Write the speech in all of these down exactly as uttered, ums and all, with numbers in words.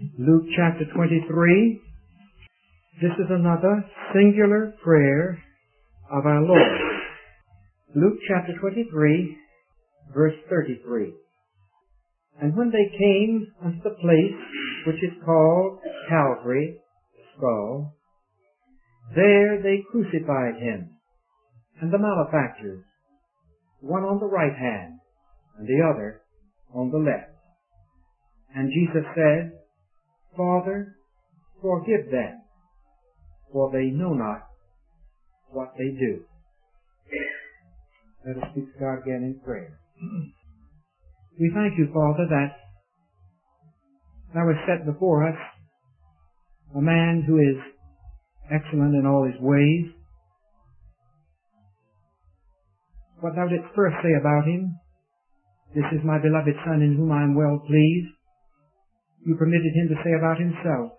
Luke chapter twenty-three. This is another singular prayer of our Lord. Luke chapter twenty-three, verse thirty-three. And when they came unto the place which is called Calvary, skull, there they crucified him, and the malefactors, one on the right hand, and the other on the left. And Jesus said, Father, forgive them, for they know not what they do. Let us speak to God again in prayer. We thank you, Father, that thou hast set before us a man who is excellent in all his ways. What thou didst first say about him, this is my beloved Son in whom I am well pleased, you permitted him to say about himself,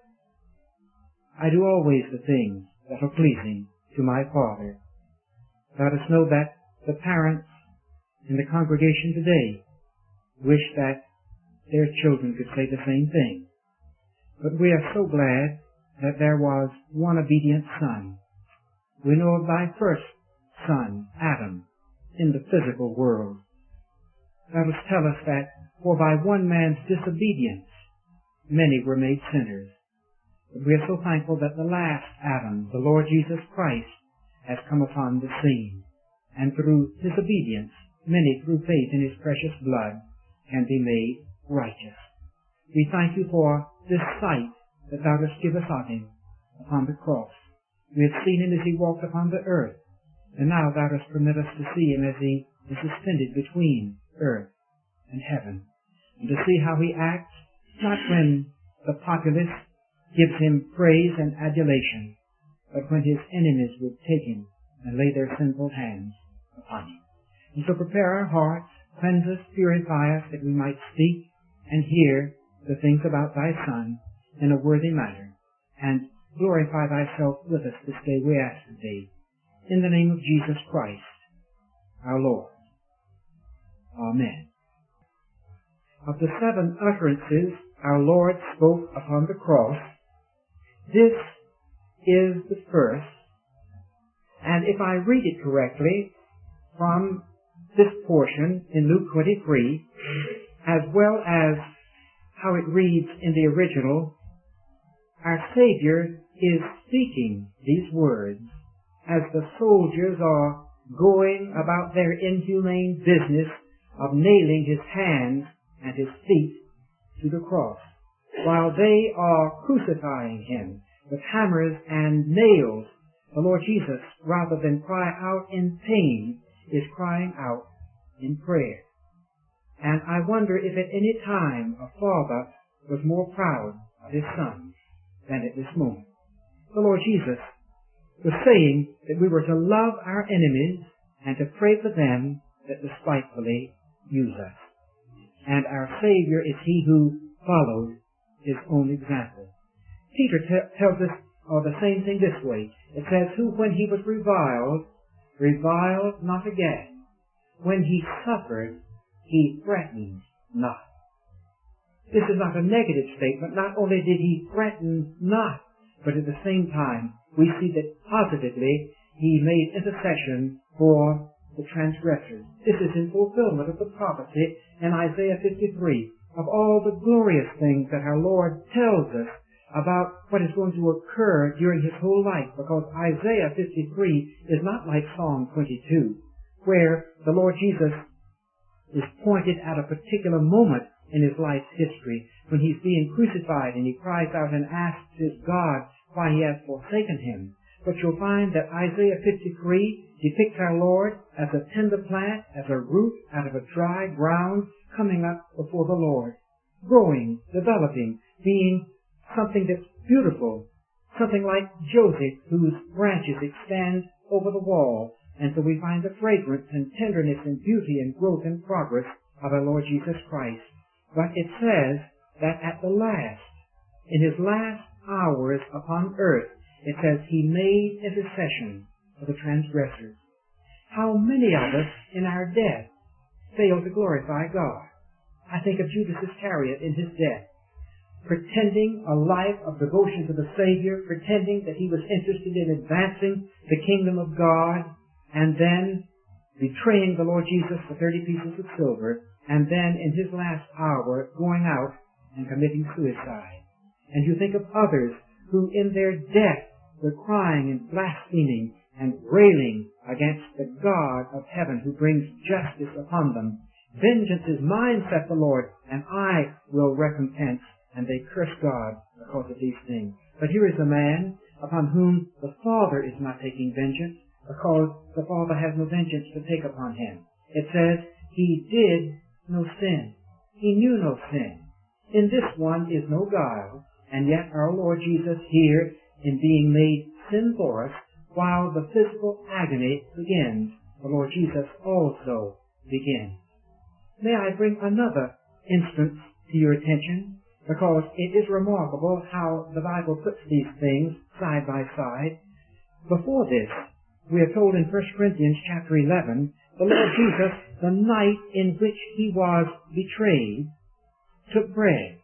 I do always the things that are pleasing to my Father. Let us know that the parents in the congregation today wish that their children could say the same thing. But we are so glad that there was one obedient son. We know of thy first son, Adam, in the physical world. Let us tell us that for by one man's disobedience many were made sinners. But we are so thankful that the last Adam, the Lord Jesus Christ, has come upon the scene. And through his obedience, many through faith in his precious blood can be made righteous. We thank you for this sight that thou dost give us of him upon the cross. We have seen him as he walked upon the earth, and now thou dost permit us to see him as he is suspended between earth and heaven, and to see how he acts, not when the populace gives him praise and adulation, but when his enemies would take him and lay their sinful hands upon him. And so prepare our hearts, cleanse us, purify us, that we might speak and hear the things about thy Son in a worthy manner, and glorify thyself with us this day, we ask of thee, in the name of Jesus Christ, our Lord. Amen. Of the seven utterances our Lord spoke upon the cross, this is the first, and if I read it correctly from this portion in Luke twenty-three, as well as how it reads in the original, our Savior is speaking these words as the soldiers are going about their inhumane business of nailing his hands and his feet to the cross, while they are crucifying him with hammers and nails. The Lord Jesus, rather than cry out in pain, is crying out in prayer. And I wonder if at any time a father was more proud of his son than at this moment. The Lord Jesus was saying that we were to love our enemies and to pray for them that despitefully use us. And our Savior is he who followed his own example. Peter t- tells us oh, the same thing this way. It says, who when he was reviled, reviled not again. When he suffered, he threatened not. This is not a negative statement. Not only did he threaten not, but at the same time, we see that positively he made intercession for the transgressors. This is in fulfillment of the prophecy in Isaiah fifty-three of all the glorious things that our Lord tells us about what is going to occur during his whole life, because Isaiah fifty-three is not like Psalm twenty-two, where the Lord Jesus is pointed at a particular moment in his life's history when he's being crucified and he cries out and asks his God why he has forsaken him. But you'll find that Isaiah fifty-three depicts our Lord as a tender plant, as a root out of a dry ground, coming up before the Lord, growing, developing, being something that's beautiful, something like Joseph, whose branches extend over the wall. And so we find the fragrance and tenderness and beauty and growth and progress of our Lord Jesus Christ. But it says that at the last, in his last hours upon earth, it says he made intercession for the transgressors. How many of us in our death fail to glorify God? I think of Judas Iscariot in his death. pretending a life of devotion to the Savior, pretending that he was interested in advancing the kingdom of God, and then betraying the Lord Jesus for thirty pieces of silver, and then in his last hour going out and committing suicide. And you think of others who in their death were crying and blaspheming and railing against the God of heaven who brings justice upon them. Vengeance is mine, saith the Lord, and I will recompense. And they curse God because of these things. But here is a man upon whom the Father is not taking vengeance, because the Father has no vengeance to take upon him. It says, he did no sin. He knew no sin. In this one is no guile, and yet our Lord Jesus here, in being made sin for us, while the physical agony begins, the Lord Jesus also begins. May I bring another instance to your attention, because it is remarkable how the Bible puts these things side by side. Before this, we are told in First Corinthians chapter eleven, the Lord Jesus, the night in which he was betrayed, took bread.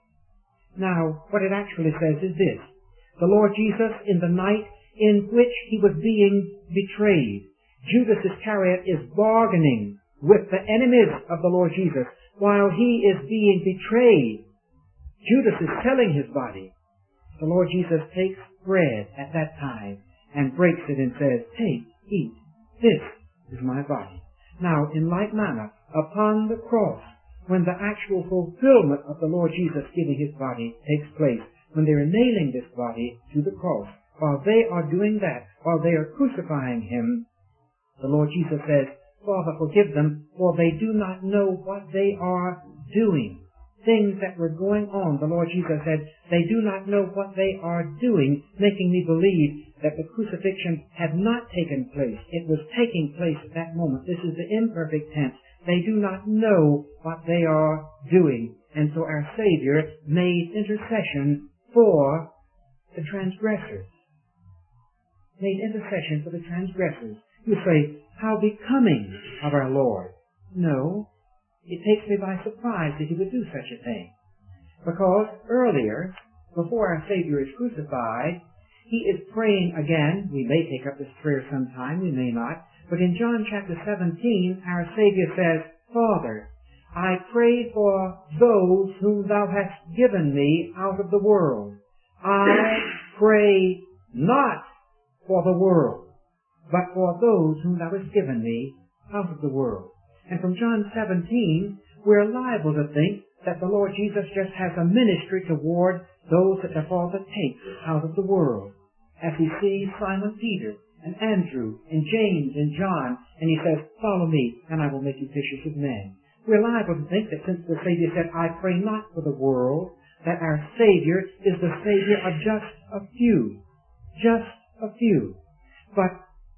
Now, what it actually says is this. The Lord Jesus, in the night in which he was being betrayed, Judas Iscariot is bargaining with the enemies of the Lord Jesus while he is being betrayed. Judas is selling his body. The Lord Jesus takes bread at that time and breaks it and says, take, eat, this is my body. Now, in like manner, upon the cross, when the actual fulfillment of the Lord Jesus giving his body takes place, when they are nailing this body to the cross, while they are doing that, while they are crucifying him, the Lord Jesus says, Father, forgive them, for they do not know what they are doing. Things that were going on, the Lord Jesus said, they do not know what they are doing, making me believe that the crucifixion had not taken place. It was taking place at that moment. This is the imperfect tense. They do not know what they are doing. And so our Savior made intercession for the transgressors. Made intercession for the transgressors. You say, how becoming of our Lord. No. It takes me by surprise that he would do such a thing. Because earlier, before our Savior is crucified, he is praying again. We may take up this prayer sometime, we may not. But in John chapter seventeen, our Savior says, Father, I pray for those whom thou hast given me out of the world. I pray not for the world, but for those whom thou hast given me out of the world. And from John seventeen, we're liable to think that the Lord Jesus just has a ministry toward those that the Father takes out of the world. As he sees Simon Peter and Andrew and James and John, and he says, follow me, and I will make you fishers of men. We're liable to think that since the Savior said, I pray not for the world, that our Savior is the Savior of just a few. Just a few. But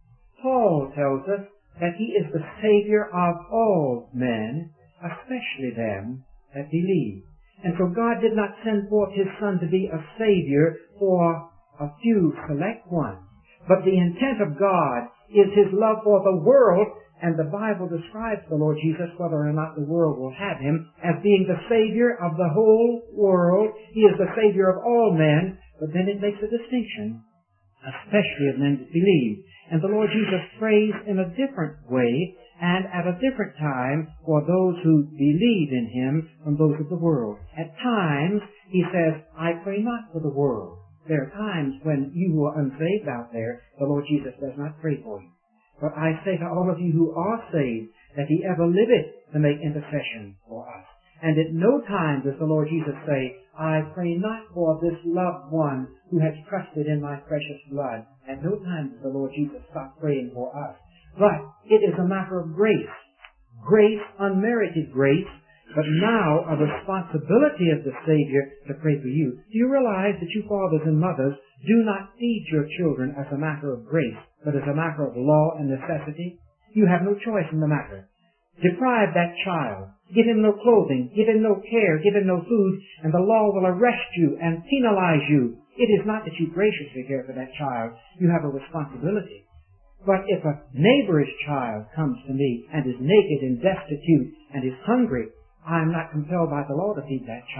Paul tells us that he is the Savior of all men, especially them that believe. And so God did not send forth his Son to be a Savior for a few select ones. But the intent of God is his love for the world, and the Bible describes the Lord Jesus, whether or not the world will have him, as being the Savior of the whole world. He is the Savior of all men, but then it makes a distinction, especially of men that believe. And the Lord Jesus prays in a different way and at a different time for those who believe in him from those of the world. At times, he says, I pray not for the world. There are times when you who are unsaved out there, the Lord Jesus does not pray for you. But I say to all of you who are saved, that he ever liveth to make intercession for us. And at no time does the Lord Jesus say, I pray not for this loved one who has trusted in my precious blood. At no time does the Lord Jesus stop praying for us. But it is a matter of grace. Grace, unmerited grace, but now a responsibility of the Savior to pray for you. Do you realize that you fathers and mothers do not feed your children as a matter of grace, but as a matter of law and necessity? You have no choice in the matter. Deprive that child. Give him no clothing. Give him no care. Give him no food. And the law will arrest you and penalize you. It is not that you graciously care for that child. You have a responsibility. But if a neighbor's child comes to me and is naked and destitute and is hungry, I am not compelled by the law to feed that child.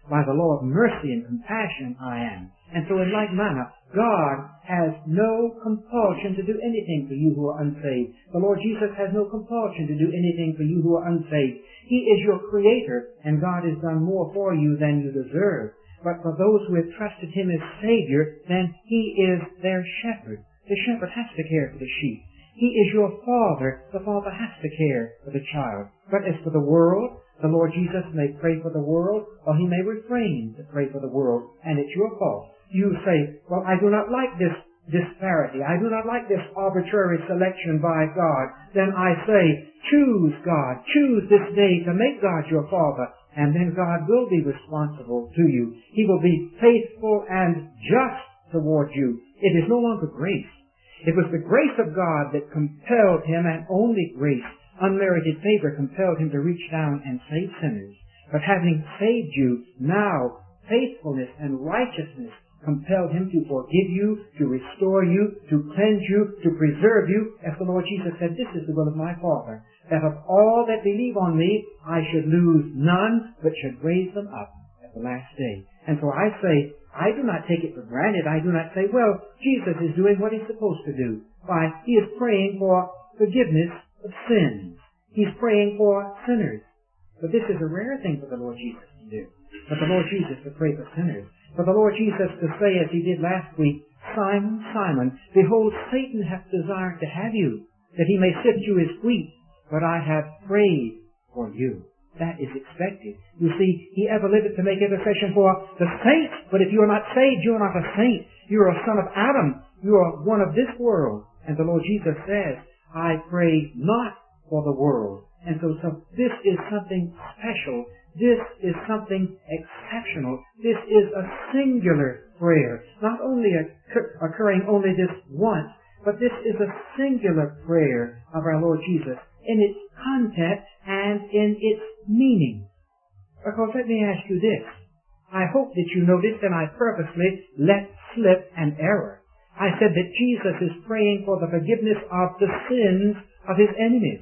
by the law of mercy and compassion I am. And so in like manner, God has no compulsion to do anything for you who are unsaved. The Lord Jesus has no compulsion to do anything for you who are unsaved. He is your Creator, and God has done more for you than you deserve. But for those who have trusted Him as Savior, then He is their shepherd. The shepherd has to care for the sheep. He is your father. The father has to care for the child. But as for the world, the Lord Jesus may pray for the world, or He may refrain to pray for the world, and it's your fault. You say, well, I do not like this disparity. I do not like this arbitrary selection by God. Then I say, choose God. Choose this day to make God your Father, and then God will be responsible to you. He will be faithful and just toward you. It is no longer grace. It was the grace of God that compelled Him, and only grace, unmerited favor, compelled Him to reach down and save sinners. But having saved you, now faithfulness and righteousness compelled Him to forgive you, to restore you, to cleanse you, to preserve you. As the Lord Jesus said, this is the will of my Father, that of all that believe on me, I should lose none, but should raise them up at the last day. And so I say, I do not take it for granted. I do not say, well, Jesus is doing what He's supposed to do. Why, He is praying for forgiveness of sins. He's praying for sinners. But this is a rare thing for the Lord Jesus to do. For the Lord Jesus to pray for sinners. For the Lord Jesus to say, as He did last week, Simon, Simon, behold, Satan hath desired to have you, that he may sift you as wheat, but I have prayed for you. That is expected. You see, He ever liveth to make intercession for the saints. But if you are not saved, you are not a saint. You are a son of Adam. You are one of this world. And the Lord Jesus says, I pray not for the world. And so, so this is something special. This is something exceptional. This is a singular prayer. Not only occur, occurring only this once, but this is a singular prayer of our Lord Jesus in its content and in its meaning. Because let me ask you this. I hope that you noticed, and I purposely let slip an error. I said that Jesus is praying for the forgiveness of the sins of His enemies.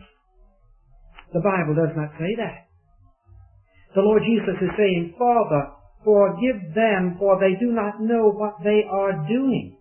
The Bible does not say that. The Lord Jesus is saying, Father, forgive them, for they do not know what they are doing.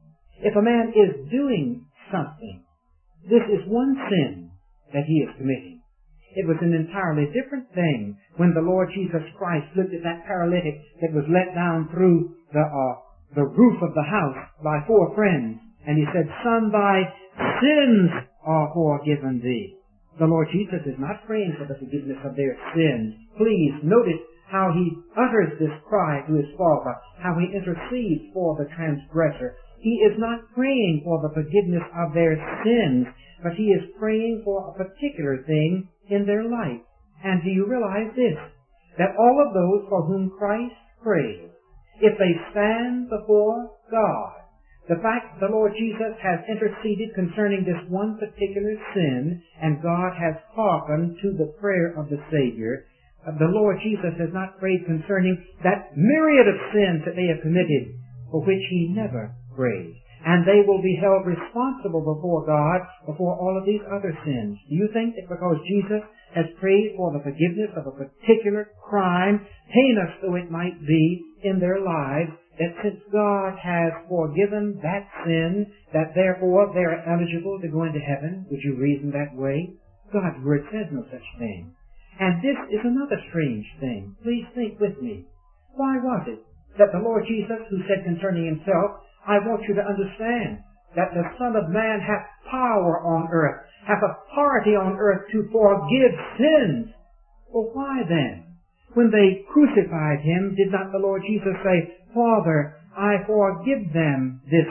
If a man is doing something, this is one sin that he is committing. It was an entirely different thing when the Lord Jesus Christ looked at that paralytic that was let down through the uh, the roof of the house by four friends, and He said, Son, thy sins are forgiven thee. The Lord Jesus is not praying for the forgiveness of their sins. Please notice how He utters this cry to His Father, how He intercedes for the transgressor. He is not praying for the forgiveness of their sins, but He is praying for a particular thing in their life. And do you realize this? That all of those for whom Christ prays, if they stand before God, the fact that the Lord Jesus has interceded concerning this one particular sin, and God has hearkened to the prayer of the Savior, the Lord Jesus has not prayed concerning that myriad of sins that they have committed, for which He never prayed. And they will be held responsible before God before all of these other sins. Do you think that because Jesus has prayed for the forgiveness of a particular crime, heinous though it might be in their lives, that since God has forgiven that sin, that therefore they are eligible to go into heaven? Would you reason that way? God's Word says no such thing. And this is another strange thing. Please think with me. Why was it that the Lord Jesus, who said concerning Himself, I want you to understand that the Son of Man hath power on earth, hath authority on earth to forgive sins. Well, why then? When they crucified Him, did not the Lord Jesus say, Father, I forgive them this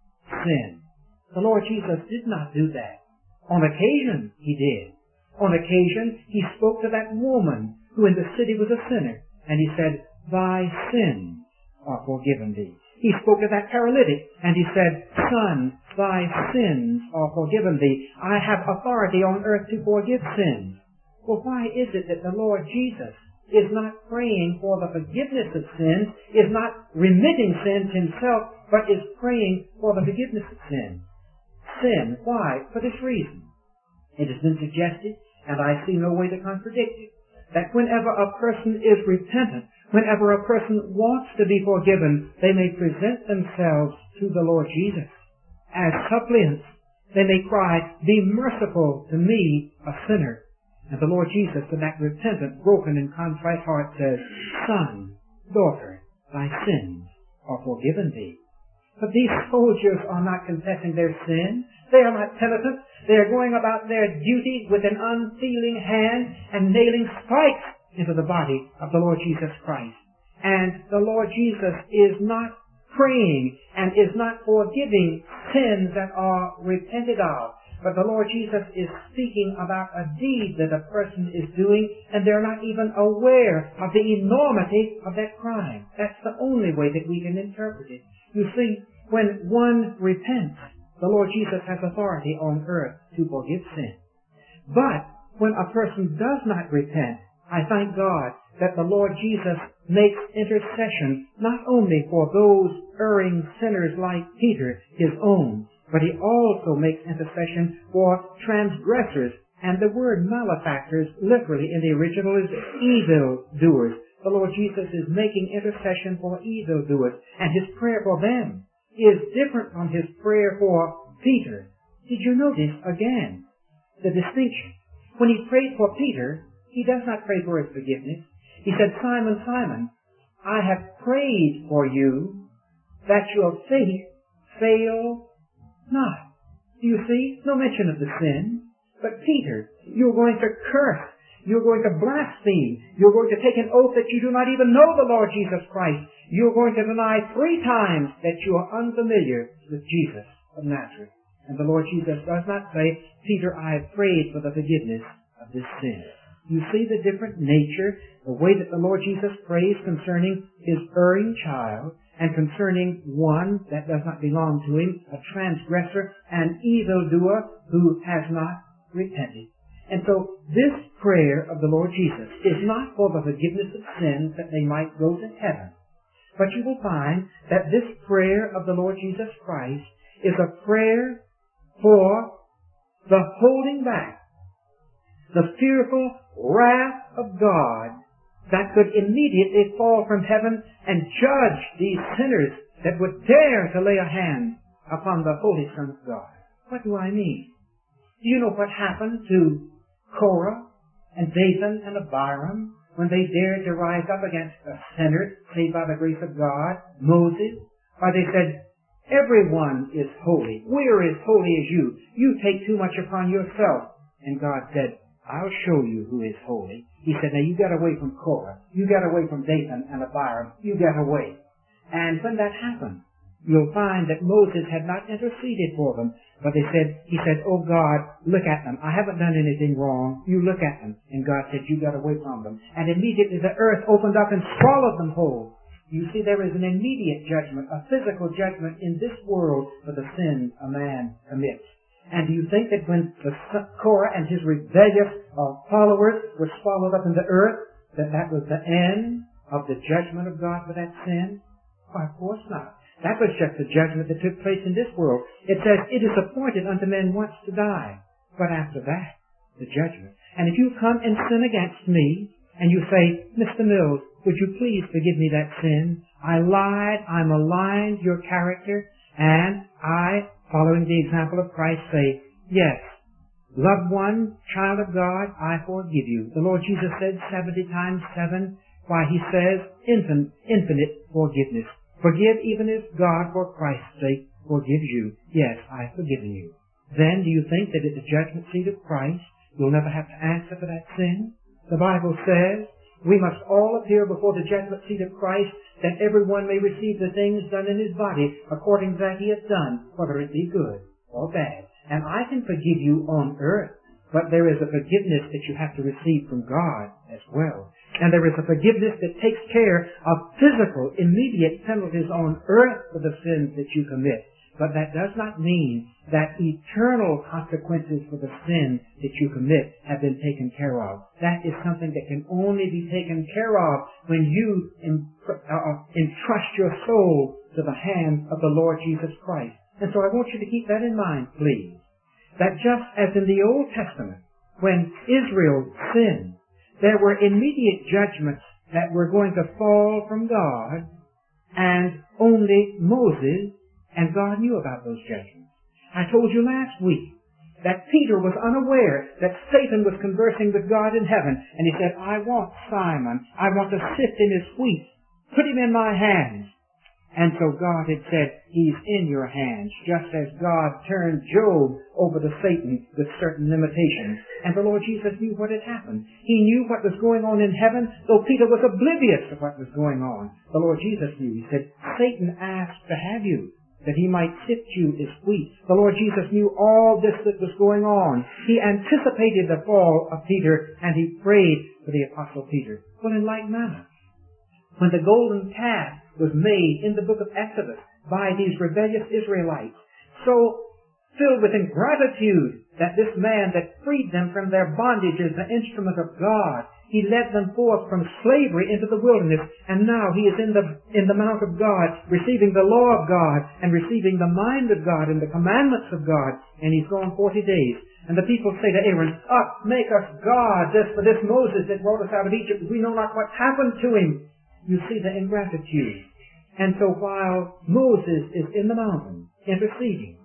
sin? The Lord Jesus did not do that. On occasion, He did. On occasion, He spoke to that woman who in the city was a sinner, and He said, Thy sins are forgiven thee. He spoke to that paralytic, and He said, Son, thy sins are forgiven thee. I have authority on earth to forgive sins. Well, why is it that the Lord Jesus is not praying for the forgiveness of sins, is not remitting sins Himself, but is praying for the forgiveness of sins? Sin. Why? For this reason. It has been suggested, and I see no way to contradict it, that whenever a person is repentant, Whenever a person wants to be forgiven, they may present themselves to the Lord Jesus as suppliants. They may cry, "Be merciful to me, a sinner." And the Lord Jesus, to that repentant, broken, and contrite heart says, "Son, daughter, thy sins are forgiven thee." But these soldiers are not confessing their sin. They are not penitent. They are going about their duty with an unfeeling hand and nailing spikes into the body of the Lord Jesus Christ. And the Lord Jesus is not praying and is not forgiving sins that are repented of. But the Lord Jesus is speaking about a deed that a person is doing, and they're not even aware of the enormity of that crime. That's the only way that we can interpret it. You see, when one repents, the Lord Jesus has authority on earth to forgive sin. But when a person does not repent, I thank God that the Lord Jesus makes intercession not only for those erring sinners like Peter, his own, but he also makes intercession for transgressors. And the word malefactors, literally in the original, is evildoers. The Lord Jesus is making intercession for evildoers, and his prayer for them is different from his prayer for Peter. Did you notice again the distinction? When he prayed for Peter, he does not pray for his forgiveness. He said, "Simon, Simon, I have prayed for you that your faith fail not." Do you see? No mention of the sin. But Peter, you're going to curse. You're going to blaspheme. You're going to take an oath that you do not even know the Lord Jesus Christ. You're going to deny three times that you are unfamiliar with Jesus of Nazareth. And the Lord Jesus does not say, "Peter, I have prayed for the forgiveness of this sin." You see the different nature, the way that the Lord Jesus prays concerning his erring child, and concerning one that does not belong to him, a transgressor, an evildoer who has not repented. And so this prayer of the Lord Jesus is not for the forgiveness of sins that they might go to heaven. But you will find that this prayer of the Lord Jesus Christ is a prayer for the holding back, the fearful wrath of God that could immediately fall from heaven and judge these sinners that would dare to lay a hand upon the Holy Son of God. What do I mean? Do you know what happened to Korah and Dathan and Abiram when they dared to rise up against a sinner saved by the grace of God, Moses? Why, they said, "Everyone is holy. We're as holy as you. You take too much upon yourself." And God said, "I'll show you who is holy." He said, "Now you got away from Korah. You got away from Dathan and Abiram. You got away." And when that happened, you'll find that Moses had not interceded for them, but they said, he said, "Oh God, look at them. I haven't done anything wrong. You look at them." And God said, "You got away from them." And immediately the earth opened up and swallowed them whole. You see, there is an immediate judgment, a physical judgment in this world for the sins a man commits. And do you think that when the Korah and his rebellious uh, followers were swallowed up in the earth, that that was the end of the judgment of God for that sin? Why, of course not. That was just the judgment that took place in this world. It says, "It is appointed unto men once to die." But after that, the judgment. And if you come and sin against me, and you say, "Mister Mills, would you please forgive me that sin? I lied, I maligned your character, and I, following the example of Christ, say, yes, loved one, child of God, I forgive you." The Lord Jesus said seventy times seven. Why, he says infin- infinite forgiveness. Forgive even as God, for Christ's sake, forgives you. Yes, I have forgiven you. Then do you think that at the judgment seat of Christ, you'll never have to answer for that sin? The Bible says we must all appear before the judgment seat of Christ, that everyone may receive the things done in his body according to that he has done, whether it be good or bad. And I can forgive you on earth, but there is a forgiveness that you have to receive from God as well. And there is a forgiveness that takes care of physical, immediate penalties on earth for the sins that you commit. But that does not mean that eternal consequences for the sin that you commit have been taken care of. That is something that can only be taken care of when you entrust your soul to the hand of the Lord Jesus Christ. And so I want you to keep that in mind, please. That just as in the Old Testament, when Israel sinned, there were immediate judgments that were going to fall from God, and only Moses and God knew about those judgments. I told you last week that Peter was unaware that Satan was conversing with God in heaven, and he said, I want Simon, I want to sift in his wheat, put him in my hands. And so God had said, he's in your hands, just as God turned Job over to Satan with certain limitations. And the Lord Jesus knew what had happened. He knew what was going on in heaven, though Peter was oblivious to what was going on. The Lord Jesus knew. He said, Satan asked to have you, that he might sift you as wheat. The Lord Jesus knew all this that was going on. He anticipated the fall of Peter, and he prayed for the Apostle Peter. Well, in like manner, when the golden calf was made in the book of Exodus by these rebellious Israelites, so filled with ingratitude that this man that freed them from their bondages, the instrument of God, he led them forth from slavery into the wilderness, and now he is in the in the mount of God, receiving the law of God, and receiving the mind of God and the commandments of God, and he's gone forty days. And the people say to Aaron, Up, make us gods, as for this Moses that brought us out of Egypt. We know not what's happened to him. You see the ingratitude. And so while Moses is in the mountain interceding,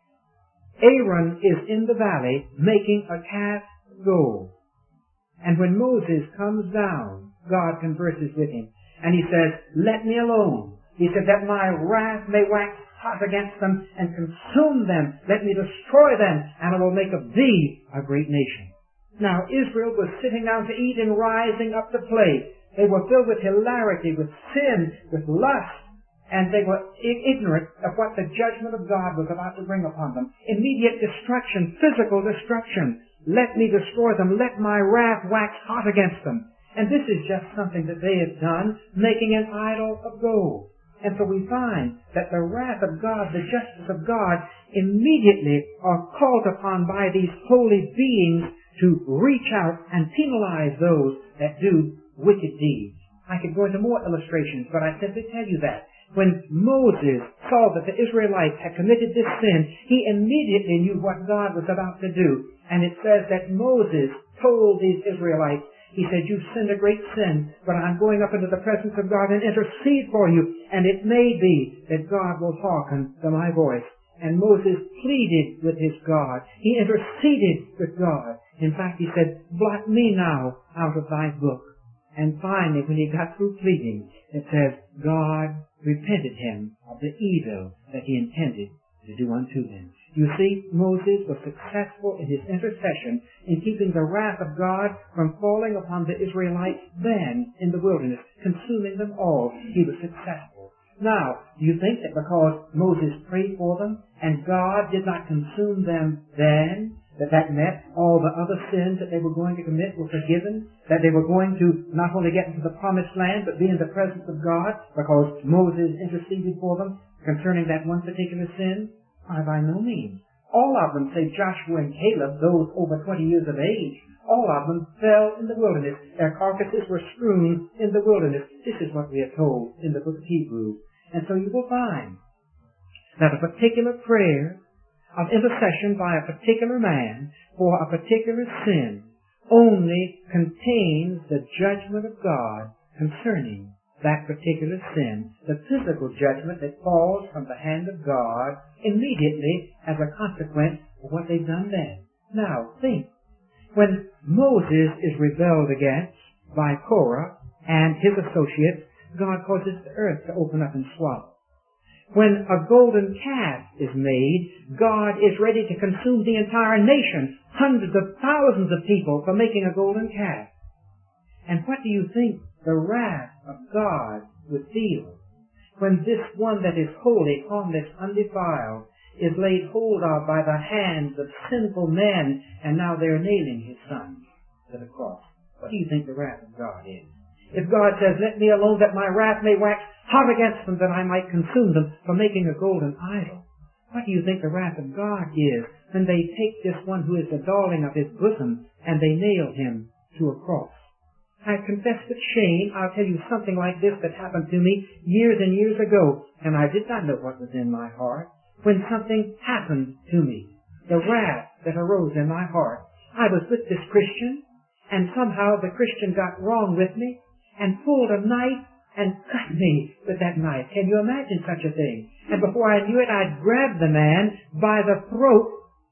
Aaron is in the valley making a calf go. And when Moses comes down, God converses with him. And he says, Let me alone. He said, that my wrath may wax hot against them and consume them. Let me destroy them, and I will make of thee a great nation. Now Israel was sitting down to eat and rising up to play. They were filled with hilarity, with sin, with lust, and they were ignorant of what the judgment of God was about to bring upon them. Immediate destruction, physical destruction. Let me destroy them. Let my wrath wax hot against them. And this is just something that they have done, making an idol of gold. And so we find that the wrath of God, the justice of God, immediately are called upon by these holy beings to reach out and penalize those that do wicked deeds. I could go into more illustrations, but I simply tell you that. When Moses saw that the Israelites had committed this sin, he immediately knew what God was about to do. And it says that Moses told these Israelites, he said, You've sinned a great sin, but I'm going up into the presence of God and intercede for you, and it may be that God will hearken to my voice. And Moses pleaded with his God. He interceded with God. In fact, he said, Blot me now out of thy book. And finally, when he got through pleading, it says, God repented him of the evil that he intended to do unto them. You see, Moses was successful in his intercession in keeping the wrath of God from falling upon the Israelites then in the wilderness, consuming them all. He was successful. Now, do you think that because Moses prayed for them and God did not consume them then, that that meant all the other sins that they were going to commit were forgiven, that they were going to not only get into the promised land, but be in the presence of God because Moses interceded for them concerning that one particular sin? Why, by no means. All of them, save Joshua and Caleb, those over twenty years of age, all of them fell in the wilderness. Their carcasses were strewn in the wilderness. This is what we are told in the book of Hebrews. And so you will find that a particular prayer of intercession by a particular man for a particular sin only contains the judgment of God concerning that particular sin, the physical judgment that falls from the hand of God immediately as a consequence of what they've done then. Now, think. When Moses is rebelled against by Korah and his associates, God causes the earth to open up and swallow. When a golden calf is made, God is ready to consume the entire nation, hundreds of thousands of people, for making a golden calf. And what do you think the wrath of God would feel when this one that is holy, harmless, undefiled, is laid hold of by the hands of sinful men, and now they're nailing his son to the cross? What do you think the wrath of God is? If God says, Let me alone that my wrath may wax hot against them, that I might consume them for making a golden idol, what do you think the wrath of God is when they take this one who is the darling of his bosom and they nail him to a cross? I confess with shame, I'll tell you something like this that happened to me years and years ago, and I did not know what was in my heart. When something happened to me, the wrath that arose in my heart, I was with this Christian, and somehow the Christian got wrong with me, and pulled a knife and cut me with that knife. Can you imagine such a thing? And before I knew it, I'd grabbed the man by the throat,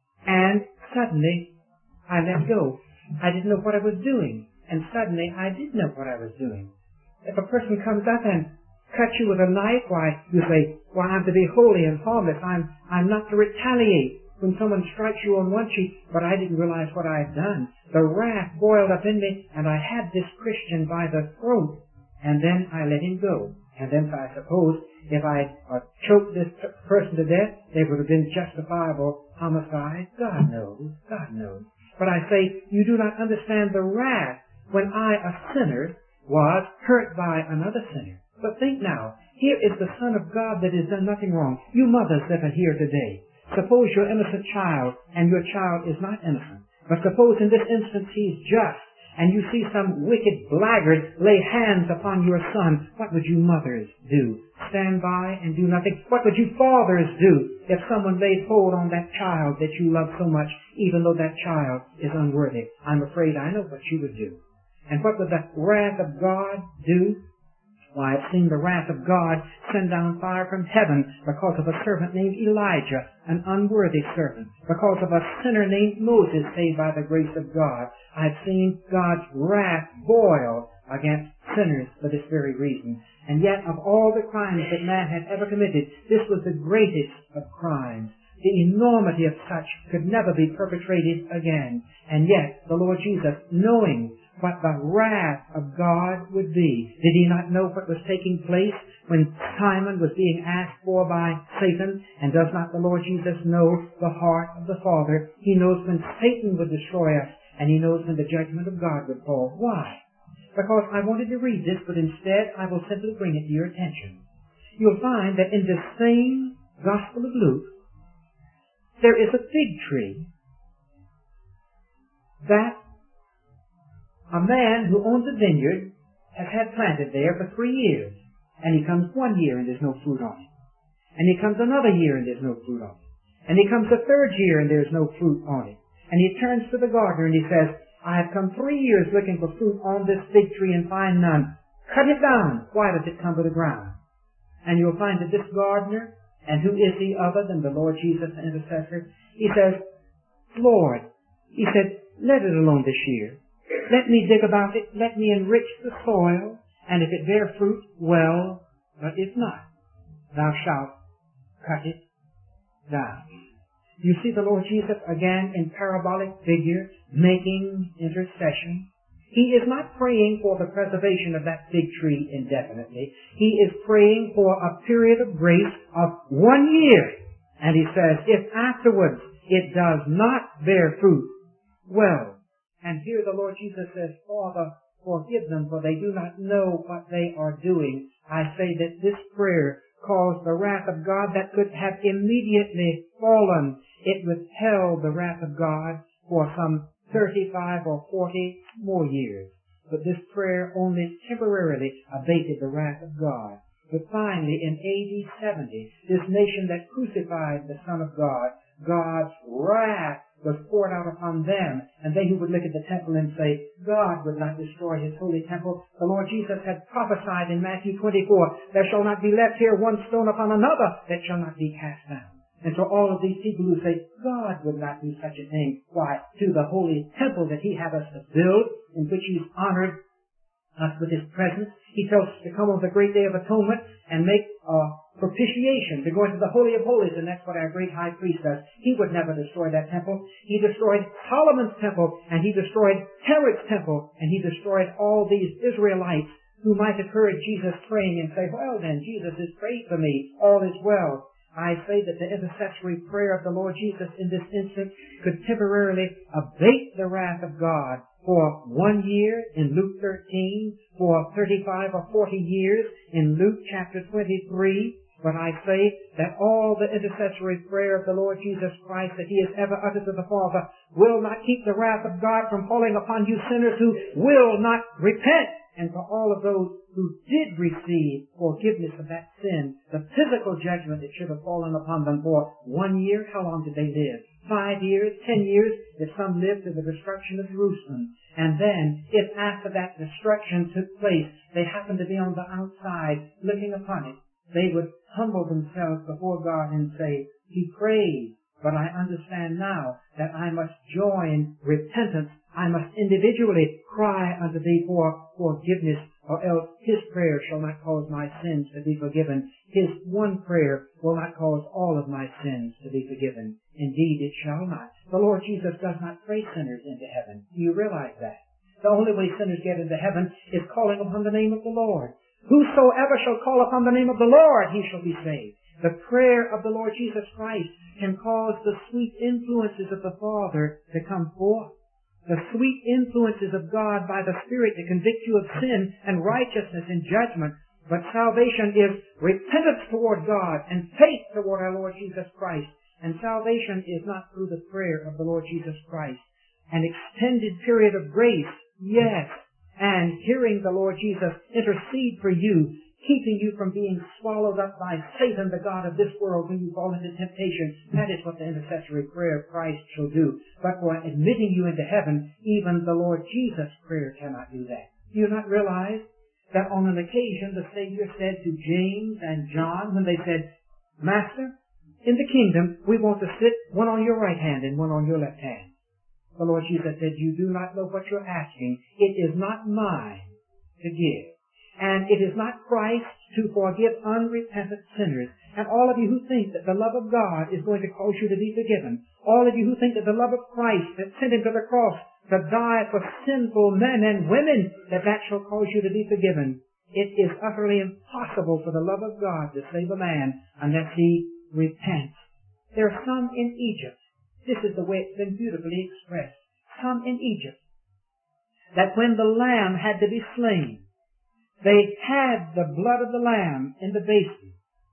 and suddenly I let go. I didn't know what I was doing, and suddenly I did know what I was doing. If a person comes up and cuts you with a knife, why, you say, well, I'm to be holy and harmless. I'm, I'm not to retaliate when someone strikes you on one cheek, but I didn't realize what I had done. The wrath boiled up in me, and I had this Christian by the throat, and then I let him go. And then I suppose if I uh, choked this p- person to death, they would have been justifiable homicide. God knows, God knows. But I say, you do not understand the wrath when I, a sinner, was hurt by another sinner. But think now, here is the Son of God that has done nothing wrong. You mothers that are here today, suppose your innocent child, and your child is not innocent. But suppose in this instance he's just, and you see some wicked blackguard lay hands upon your son. What would you mothers do? Stand by and do nothing? What would you fathers do if someone laid hold on that child that you love so much, even though that child is unworthy? I'm afraid I know what you would do. And what would the wrath of God do? Why, I've seen the wrath of God send down fire from heaven because of a servant named Elijah, an unworthy servant, because of a sinner named Moses saved by the grace of God. I've seen God's wrath boil against sinners for this very reason. And yet, of all the crimes that man had ever committed, this was the greatest of crimes. The enormity of such could never be perpetrated again. And yet, the Lord Jesus, knowing what the wrath of God would be, did he not know what was taking place when Simon was being asked for by Satan? And does not the Lord Jesus know the heart of the Father? He knows when Satan would destroy us, and he knows when the judgment of God would fall. Why? Because I wanted to read this, but instead I will simply bring it to your attention. You'll find that in this same Gospel of Luke, there is a fig tree that a man who owns a vineyard has had planted there for three years. And he comes one year and there's no fruit on it. And he comes another year and there's no fruit on it. And he comes a third year and there's no fruit on it. And he turns to the gardener and he says, I have come three years looking for fruit on this fig tree and find none. Cut it down. Why does it come to the ground? And you'll find that this gardener, and who is he other than the Lord Jesus, the intercessor? He says, Lord, he said, let it alone this year. Let me dig about it. Let me enrich the soil. And if it bear fruit, well. But if not, thou shalt cut it down. You see the Lord Jesus again in parabolic figure making intercession. He is not praying for the preservation of that fig tree indefinitely. He is praying for a period of grace of one year. And he says, if afterwards it does not bear fruit, well. And here the Lord Jesus says, Father, forgive them, for they do not know what they are doing. I say that this prayer caused the wrath of God that could have immediately fallen. It withheld the wrath of God for some thirty-five or forty more years. But this prayer only temporarily abated the wrath of God. But finally, in A D seventy, this nation that crucified the Son of God, God's wrath was poured out upon them, and they who would look at the temple and say, God would not destroy his holy temple. The Lord Jesus had prophesied in Matthew twenty-four, there shall not be left here one stone upon another that shall not be cast down. And so all of these people who say, God would not do such a thing, why, to the holy temple that he had us to build, in which he's honored us with his presence, he tells us to come on the great day of atonement and make a propitiation, to go into the Holy of Holies, and that's what our great high priest does. He would never destroy that temple. He destroyed Solomon's temple, and he destroyed Herod's temple, and he destroyed all these Israelites who might have heard Jesus praying and say, well then, Jesus has prayed for me, all is well. I say that the intercessory prayer of the Lord Jesus in this instant could temporarily abate the wrath of God for one year in Luke thirteen, for thirty-five or forty years in Luke chapter twenty-three. But I say that all the intercessory prayer of the Lord Jesus Christ that he has ever uttered to the Father will not keep the wrath of God from falling upon you sinners who will not repent. And for all of those who did receive forgiveness of that sin, the physical judgment that should have fallen upon them for one year, how long did they live? Five years, ten years, if some lived to the destruction of Jerusalem. And then, if after that destruction took place, they happened to be on the outside looking upon it, they would humble themselves before God and say, He prays, but I understand now that I must join repentance. I must individually cry unto Thee for forgiveness, or else His prayer shall not cause my sins to be forgiven. His one prayer will not cause all of my sins to be forgiven. Indeed, it shall not. The Lord Jesus does not pray sinners into heaven. Do you realize that? The only way sinners get into heaven is calling upon the name of the Lord. Whosoever shall call upon the name of the Lord, he shall be saved. The prayer of the Lord Jesus Christ can cause the sweet influences of the Father to come forth. The sweet influences of God by the Spirit to convict you of sin and righteousness and judgment. But salvation is repentance toward God and faith toward our Lord Jesus Christ. And salvation is not through the prayer of the Lord Jesus Christ. An extended period of grace, yes, and hearing the Lord Jesus intercede for you, keeping you from being swallowed up by Satan, the god of this world, when you fall into temptation. That is what the intercessory prayer of Christ shall do. But for admitting you into heaven, even the Lord Jesus' prayer cannot do that. Do you not realize that on an occasion the Savior said to James and John, when they said, Master, in the kingdom we want to sit one on your right hand and one on your left hand. The Lord Jesus said, you do not know what you're asking. It is not mine to give. And it is not Christ to forgive unrepentant sinners. And all of you who think that the love of God is going to cause you to be forgiven, all of you who think that the love of Christ that sent Him to the cross to die for sinful men and women, that that shall cause you to be forgiven, it is utterly impossible for the love of God to save a man unless he repents. There are some in Egypt. This is the way it's been beautifully expressed. Some in Egypt, that when the lamb had to be slain, they had the blood of the lamb in the basin.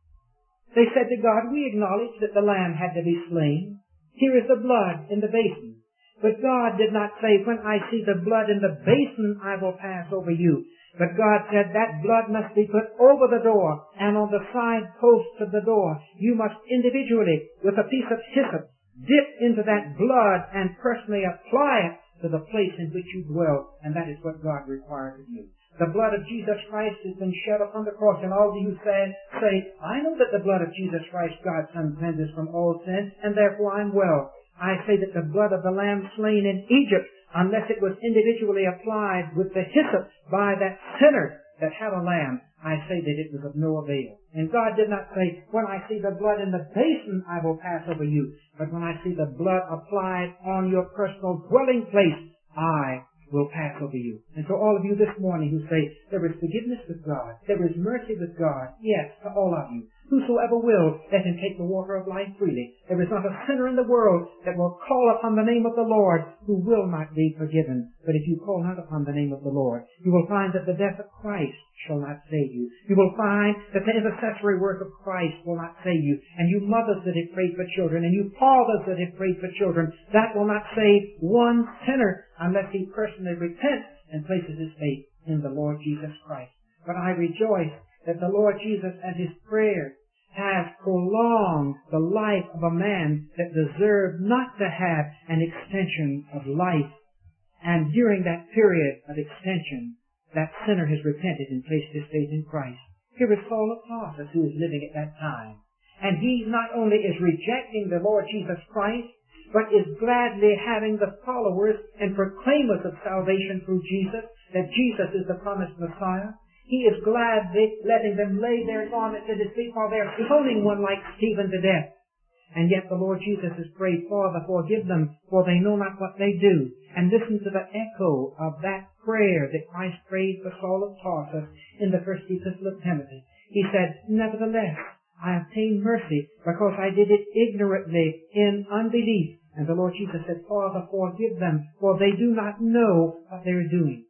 They said to God, we acknowledge that the lamb had to be slain. Here is the blood in the basin. But God did not say, when I see the blood in the basin, I will pass over you. But God said that blood must be put over the door and on the side posts of the door. You must individually, with a piece of hyssop, dip into that blood and personally apply it to the place in which you dwell. And that is what God requires of you. The blood of Jesus Christ has been shed upon the cross, and all of you who say, say, I know that the blood of Jesus Christ, God's Son, cleanses from all sin, and therefore I'm well. I say that the blood of the lamb slain in Egypt, unless it was individually applied with the hyssop by that sinner that had a lamb, I say that it was of no avail. And God did not say, when I see the blood in the basin, I will pass over you. But when I see the blood applied on your personal dwelling place, I will pass over you. And to all of you this morning who say, there is forgiveness with God, there is mercy with God, yes, to all of you. Whosoever will, let him take the water of life freely. There is not a sinner in the world that will call upon the name of the Lord who will not be forgiven. But if you call not upon the name of the Lord, you will find that the death of Christ shall not save you. You will find that the intercessory work of Christ will not save you. And you mothers that have prayed for children, and you fathers that have prayed for children, that will not save one sinner unless he personally repents and places his faith in the Lord Jesus Christ. But I rejoice that the Lord Jesus and His prayer has prolonged the life of a man that deserved not to have an extension of life. And during that period of extension, that sinner has repented and placed his faith in Christ. Here is Saul of Tarsus, who is living at that time. And he not only is rejecting the Lord Jesus Christ, but is gladly having the followers and proclaimers of salvation through Jesus, that Jesus is the promised Messiah. He is gladly letting them lay their garments at His feet while they are stoning one like Stephen to death. And yet the Lord Jesus has prayed, Father, forgive them, for they know not what they do. And listen to the echo of that prayer that Christ prayed for Saul of Tarsus in the first epistle of Timothy. He said, nevertheless, I obtained mercy because I did it ignorantly in unbelief. And the Lord Jesus said, Father, forgive them, for they do not know what they are doing.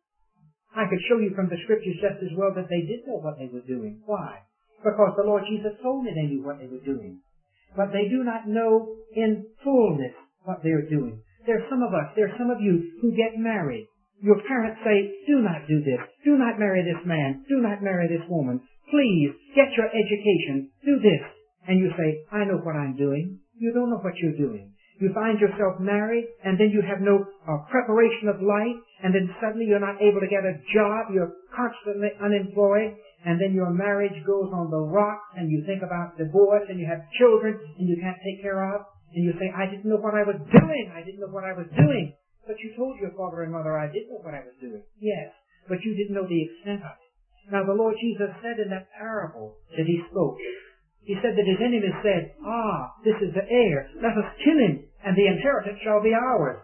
I could show you from the Scriptures just as well that they did know what they were doing. Why? Because the Lord Jesus told me they knew what they were doing. But they do not know in fullness what they are doing. There are some of us, there are some of you who get married. Your parents say, do not do this. Do not marry this man. Do not marry this woman. Please, get your education. Do this. And you say, I know what I'm doing. You don't know what you're doing. You find yourself married, and then you have no uh, preparation of life, and then suddenly you're not able to get a job, you're constantly unemployed, and then your marriage goes on the rocks, and you think about divorce, and you have children, and you can't take care of, and you say, I didn't know what I was doing, I didn't know what I was doing. But you told your father and mother, I did know what I was doing. Yes, but you didn't know the extent of it. Now the Lord Jesus said in that parable that he spoke, he said that his enemies said, ah, this is the heir. Let us kill him, and the inheritance shall be ours.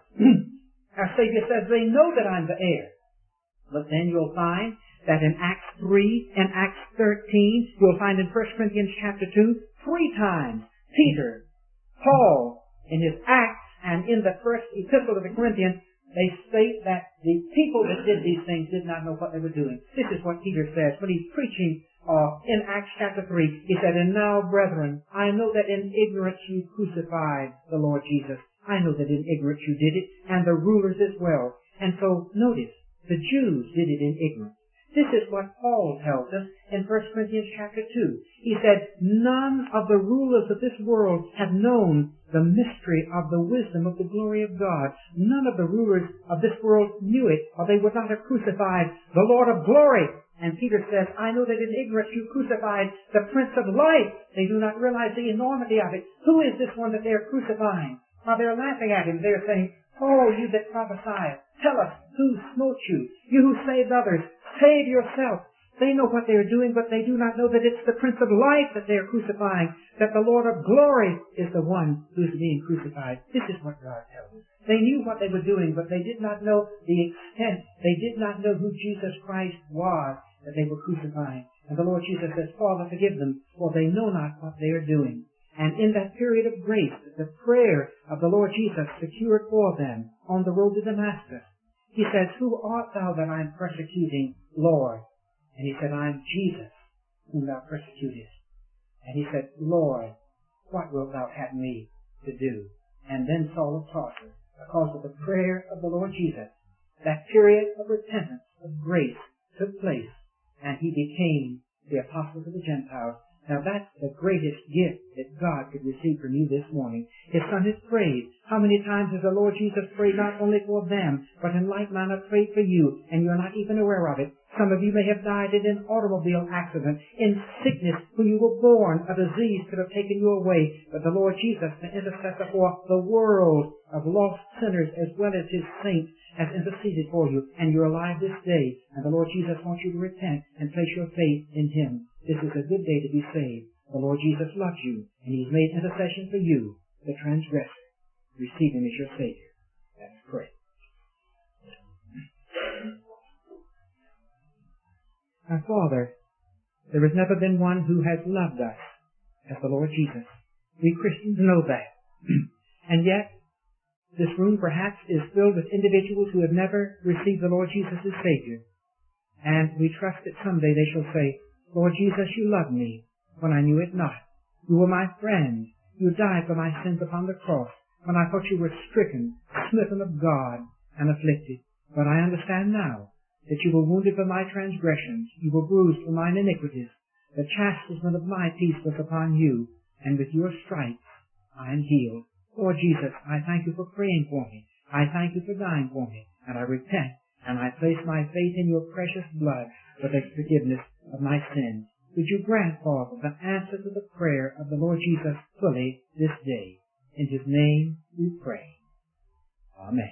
Our Savior says, they know that I'm the heir. But then you'll find that in Acts three and Acts thirteen, you'll find in First Corinthians chapter two, three times, Peter, Paul, in his Acts, and in the first epistle to the Corinthians, they state that the people that did these things did not know what they were doing. This is what Peter says when he's preaching Uh, in Acts chapter three, he said, and now, brethren, I know that in ignorance you crucified the Lord Jesus. I know that in ignorance you did it, and the rulers as well. And so, notice, the Jews did it in ignorance. This is what Paul tells us in First Corinthians chapter two. He said, none of the rulers of this world have known the mystery of the wisdom of the glory of God. None of the rulers of this world knew it, or they would not have crucified the Lord of glory. And Peter says, I know that in ignorance you crucified the Prince of Life. They do not realize the enormity of it. Who is this one that they are crucifying? While they're laughing at him, they're saying, oh, you that prophesy, tell us who smote you. You who saved others, save yourself. They know what they are doing, but they do not know that it's the Prince of Life that they are crucifying, that the Lord of glory is the one who's being crucified. This is what God tells us. They knew what they were doing, but they did not know the extent. They did not know who Jesus Christ was that they were crucifying. And the Lord Jesus says, Father, forgive them, for they know not what they are doing. And in that period of grace, the prayer of the Lord Jesus secured for them on the road to Damascus, he says, who art thou that I am persecuting, Lord? And he said, I am Jesus, whom thou persecutest. And he said, Lord, what wilt thou have me to do? And then Saul of Tarsus, because of the prayer of the Lord Jesus, that period of repentance, of grace, took place, and he became the apostle to the Gentiles. Now that's the greatest gift that God could receive from you this morning. His Son has prayed. How many times has the Lord Jesus prayed not only for them, but in like manner prayed for you, and you're not even aware of it? Some of you may have died in an automobile accident, in sickness, when you were born. A disease could have taken you away. But the Lord Jesus, the intercessor for the world of lost sinners as well as his saints, has interceded for you, and you're alive this day. And the Lord Jesus wants you to repent and place your faith in him. This is a good day to be saved. The Lord Jesus loves you, and he's made intercession for you, the transgressor. Receive him as your Savior. Let's pray. Our Father, there has never been one who has loved us as the Lord Jesus. We Christians know that. And yet, this room perhaps is filled with individuals who have never received the Lord Jesus as Savior. And we trust that someday they shall say, Lord Jesus, you loved me when I knew it not. You were my friend. You died for my sins upon the cross when I thought you were stricken, smitten of God, and afflicted. But I understand now that you were wounded for my transgressions, you were bruised for mine iniquities. The chastisement of my peace was upon you, and with your stripes I am healed. Lord Jesus, I thank you for praying for me. I thank you for dying for me, and I repent, and I place my faith in your precious blood for the forgiveness of my sins. Would you grant, Father, the answer to the prayer of the Lord Jesus fully this day? In his name we pray. Amen.